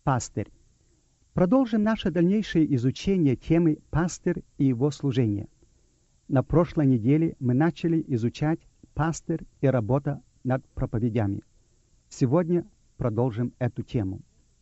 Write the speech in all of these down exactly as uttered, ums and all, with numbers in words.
Пастырь. Продолжим наше дальнейшее изучение темы «Пастырь и его служение». На прошлой неделе мы начали изучать пастырь и работа над проповедями. Сегодня продолжим эту тему.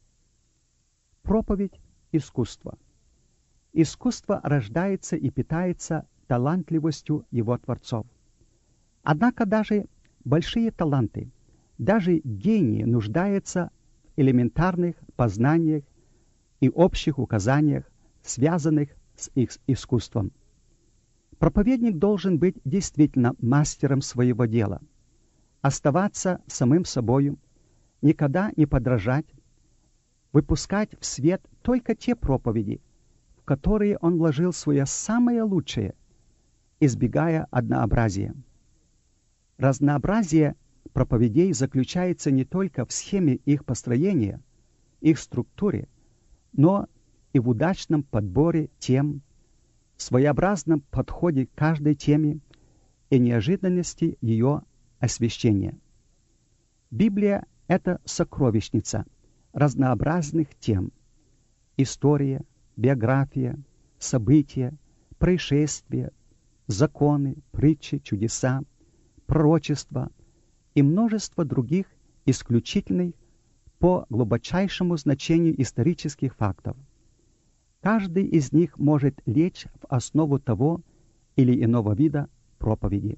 Проповедь – искусство. Искусство рождается и питается талантливостью его творцов. Однако даже большие таланты, даже гении нуждаются в элементарных познаниях и общих указаниях, связанных с их искусством. Проповедник должен быть действительно мастером своего дела, оставаться самим собою, никогда не подражать, выпускать в свет только те проповеди, в которые он вложил свое самое лучшее, избегая однообразия. Разнообразие проповедей заключается не только в схеме их построения, их структуре, но и в удачном подборе тем, своеобразном подходе к каждой теме и неожиданности ее освещения. Библия – это сокровищница разнообразных тем. История, биография, события, происшествия, законы, притчи, чудеса, пророчества и множество других исключительных по глубочайшему значению исторических фактов. Каждый из них может лечь в основу того или иного вида проповеди.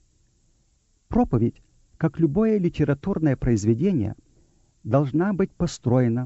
Проповедь, как любое литературное произведение, должна быть построена,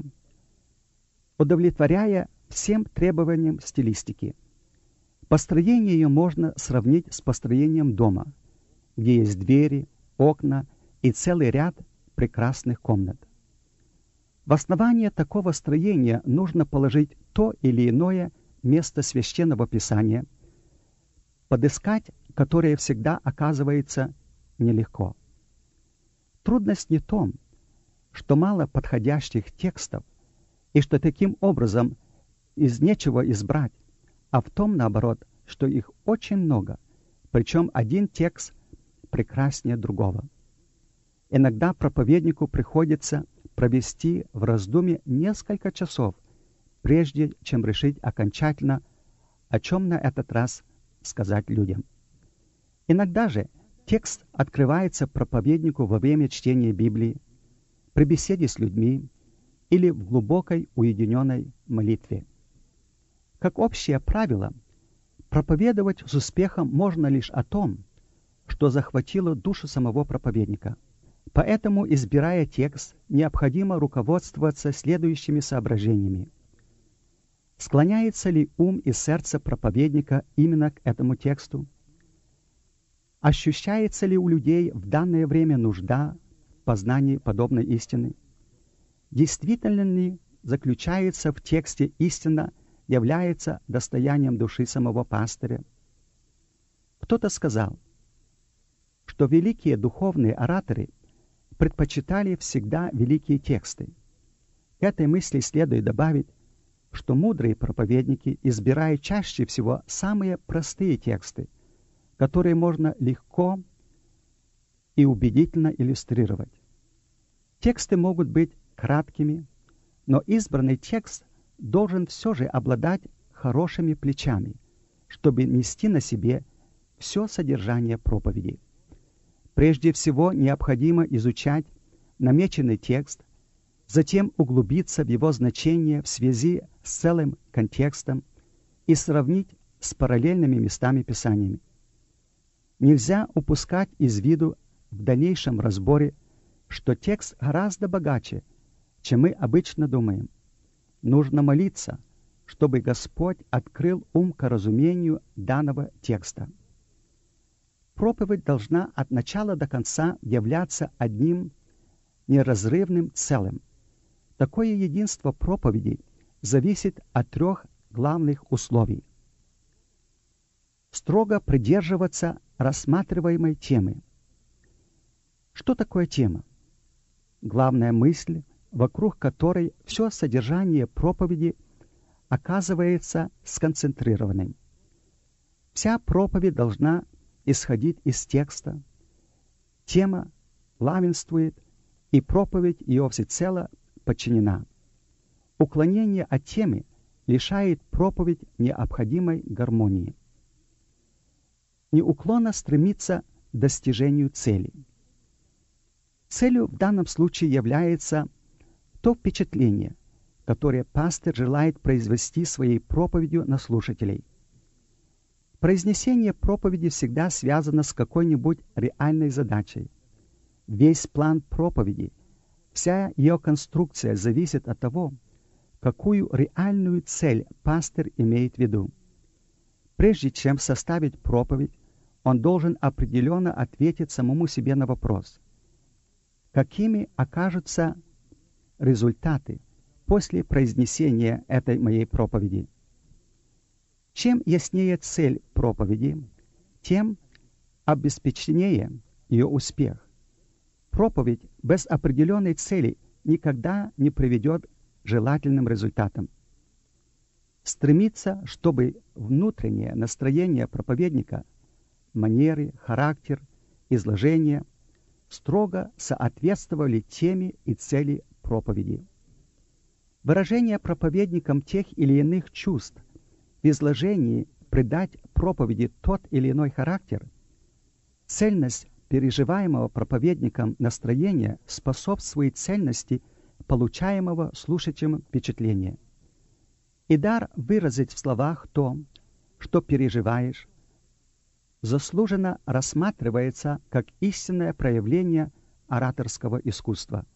удовлетворяя всем требованиям стилистики. Построение ее можно сравнить с построением дома, где есть двери, окна и целый ряд прекрасных комнат. В основание такого строения нужно положить то или иное место священного писания, подыскать которое всегда оказывается нелегко. Трудность не в том, что мало подходящих текстов и что таким образом из нечего избрать, а в том, наоборот, что их очень много, причем один текст прекраснее другого. Иногда проповеднику приходится провести в раздумье несколько часов, прежде чем решить окончательно, о чем на этот раз сказать людям. Иногда же текст открывается проповеднику во время чтения Библии, при беседе с людьми или в глубокой уединенной молитве. Как общее правило, проповедовать с успехом можно лишь о том, что захватило душу самого проповедника. Поэтому, избирая текст, необходимо руководствоваться следующими соображениями. Склоняется ли ум и сердце проповедника именно к этому тексту? Ощущается ли у людей в данное время нужда в познании подобной истины? Действительно ли заключается в тексте истина, является достоянием души самого пастыря? Кто-то сказал, что великие духовные ораторы предпочитали всегда великие тексты. К этой мысли следует добавить, что мудрые проповедники избирают чаще всего самые простые тексты, которые можно легко и убедительно иллюстрировать. Тексты могут быть краткими, но избранный текст должен все же обладать хорошими плечами, чтобы нести на себе все содержание проповеди. Прежде всего необходимо изучать намеченный текст, затем углубиться в его значение в связи с целым контекстом и сравнить с параллельными местами Писаниями. Нельзя упускать из виду в дальнейшем разборе, что текст гораздо богаче, чем мы обычно думаем. Нужно молиться, чтобы Господь открыл ум к разумению данного текста. Проповедь должна от начала до конца являться одним неразрывным целым. Такое единство проповеди зависит от трех главных условий. Строго придерживаться рассматриваемой темы. Что такое тема? Главная мысль, вокруг которой все содержание проповеди оказывается сконцентрированным. Вся проповедь должна исходить из текста. Тема главенствует, и проповедь ее всецело подчинена. Уклонение от темы лишает проповедь необходимой гармонии. Неуклонно стремится к достижению цели. Целью в данном случае является то впечатление, которое пастырь желает произвести своей проповедью на слушателей. Произнесение проповеди всегда связано с какой-нибудь реальной задачей. Весь план проповеди, вся ее конструкция зависит от того, какую реальную цель пастырь имеет в виду. Прежде чем составить проповедь, он должен определенно ответить самому себе на вопрос: какими окажутся результаты после произнесения этой моей проповеди? Чем яснее цель проповеди, тем обеспеченнее ее успех. Проповедь без определенной цели никогда не приведет к желательным результатам. Стремиться, чтобы внутреннее настроение проповедника, манеры, характер, изложение строго соответствовали теме и цели проповеди. Выражение проповедником тех или иных чувств в изложении придать проповеди тот или иной характер, цельность переживаемого проповедником настроения способствует цельности получаемого слушателем впечатления. И дар выразить в словах то, что переживаешь, заслуженно рассматривается как истинное проявление ораторского искусства.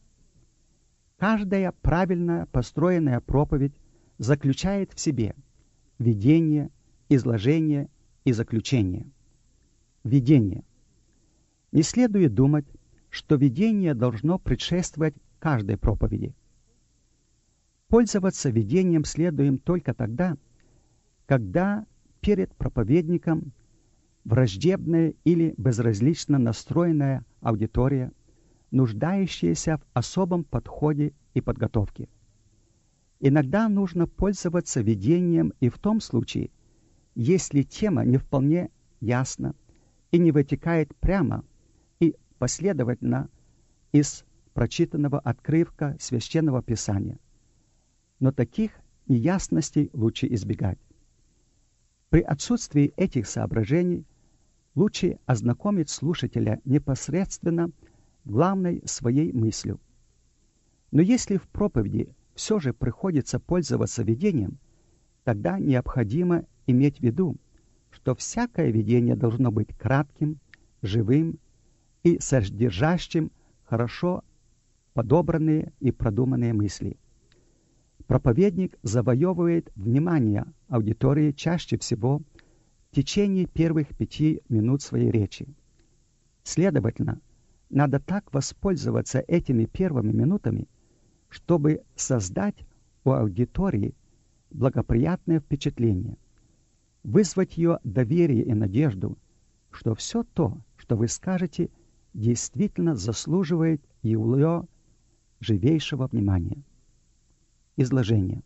Каждая правильно построенная проповедь заключает в себе введение, изложение и заключение. Введение. Не следует думать, что введение должно предшествовать каждой проповеди. Пользоваться введением следуем только тогда, когда перед проповедником враждебная или безразлично настроенная аудитория, нуждающаяся в особом подходе и подготовке. Иногда нужно пользоваться введением и в том случае, если тема не вполне ясна и не вытекает прямо и последовательно из прочитанного отрывка Священного Писания. Но таких неясностей лучше избегать. При отсутствии этих соображений лучше ознакомить слушателя непосредственно главной своей мыслью. Но если в проповеди все же приходится пользоваться видением, тогда необходимо иметь в виду, что всякое видение должно быть кратким, живым и содержащим хорошо подобранные и продуманные мысли. Проповедник завоевывает внимание аудитории чаще всего в течение первых пяти минут своей речи. Следовательно, надо так воспользоваться этими первыми минутами, чтобы создать у аудитории благоприятное впечатление, вызвать ее доверие и надежду, что все то, что вы скажете, действительно заслуживает ее живейшего внимания. Изложение.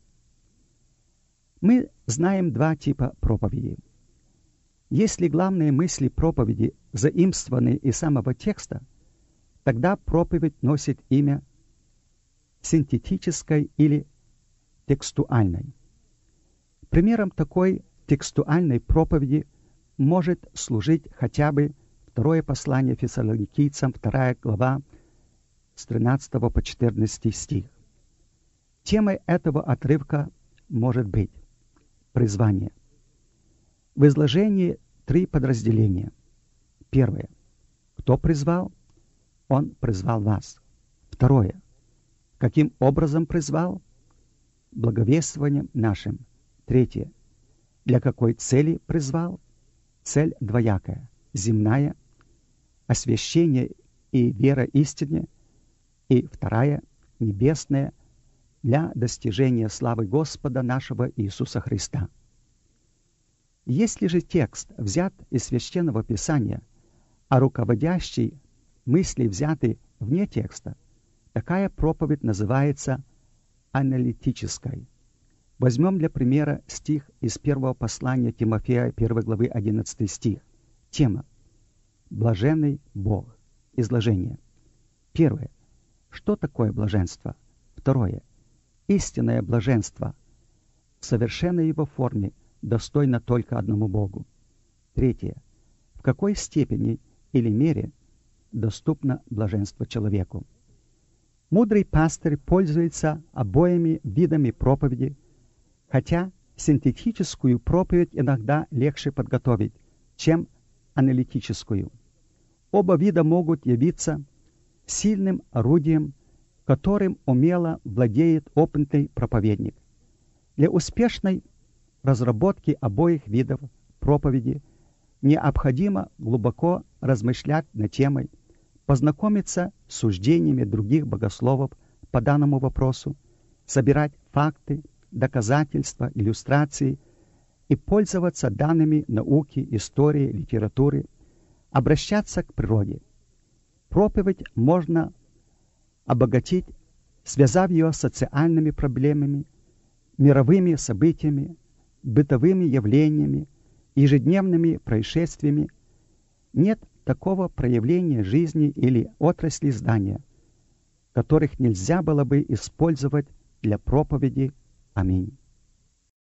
Мы знаем два типа проповеди. Если главные мысли проповеди заимствованы из самого текста, тогда проповедь носит имя синтетической или текстуальной. Примером такой текстуальной проповеди может служить хотя бы второе послание Фессалоникийцам, вторая глава, с тринадцатого по четырнадцатый стих. Темой этого отрывка может быть призвание. В изложении три подразделения. Первое. Кто призвал? Он призвал вас. Второе. Каким образом призвал? Благовествованием нашим. Третье. Для какой цели призвал? Цель двоякая. Земная, освящение и вера истине. И вторая, небесная, для достижения славы Господа нашего Иисуса Христа. Если же текст взят из Священного Писания, а руководящие мысли взяты вне текста, такая проповедь называется аналитической. Возьмем для примера стих из первого послания Тимофея, первой главы, одиннадцатый стих. Тема «Блаженный Бог». Изложение. Первое. Что такое блаженство? Второе. Истинное блаженство в совершенной его форме достойно только одному Богу. Третье. В какой степени или мере доступно блаженство человеку? Мудрый пастырь пользуется обоими видами проповеди, хотя синтетическую проповедь иногда легче подготовить, чем аналитическую. Оба вида могут явиться сильным орудием, которым умело владеет опытный проповедник. Для успешной разработки обоих видов проповеди необходимо глубоко размышлять над темой, познакомиться с суждениями других богословов по данному вопросу, собирать факты, доказательства, иллюстрации и пользоваться данными науки, истории, литературы, обращаться к природе. Проповедь можно обогатить, связав ее с социальными проблемами, мировыми событиями, бытовыми явлениями, ежедневными происшествиями. Нет такого проявления жизни или отрасли здания, которых нельзя было бы использовать для проповеди. Аминь.